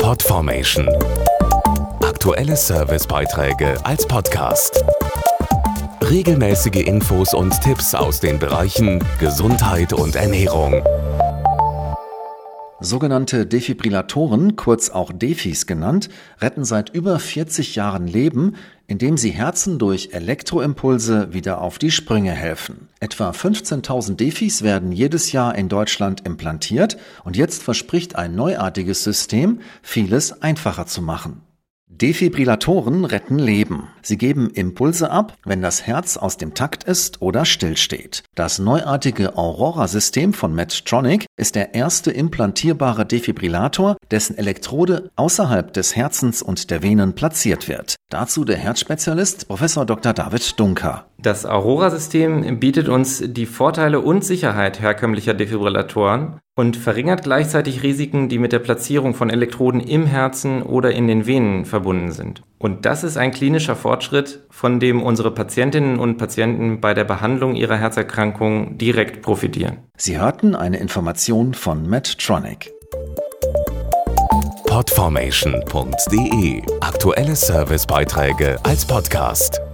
Podformation. Aktuelle Servicebeiträge als Podcast. Regelmäßige Infos und Tipps aus den Bereichen Gesundheit und Ernährung. Sogenannte Defibrillatoren, kurz auch Defis genannt, retten seit über 40 Jahren Leben, indem sie Herzen durch Elektroimpulse wieder auf die Sprünge helfen. Etwa 15.000 Defis werden jedes Jahr in Deutschland implantiert und jetzt verspricht ein neuartiges System, vieles einfacher zu machen. Defibrillatoren retten Leben. Sie geben Impulse ab, wenn das Herz aus dem Takt ist oder stillsteht. Das neuartige Aurora-System von Medtronic ist der erste implantierbare Defibrillator, dessen Elektrode außerhalb des Herzens und der Venen platziert wird. Dazu der Herzspezialist Prof. Dr. David Dunker. Das Aurora-System bietet uns die Vorteile und Sicherheit herkömmlicher Defibrillatoren und verringert gleichzeitig Risiken, die mit der Platzierung von Elektroden im Herzen oder in den Venen verbunden sind. Und das ist ein klinischer Fortschritt, von dem unsere Patientinnen und Patienten bei der Behandlung ihrer Herzerkrankung direkt profitieren. Sie hörten eine Information von Medtronic. Podformation.de. Aktuelle Servicebeiträge als Podcast.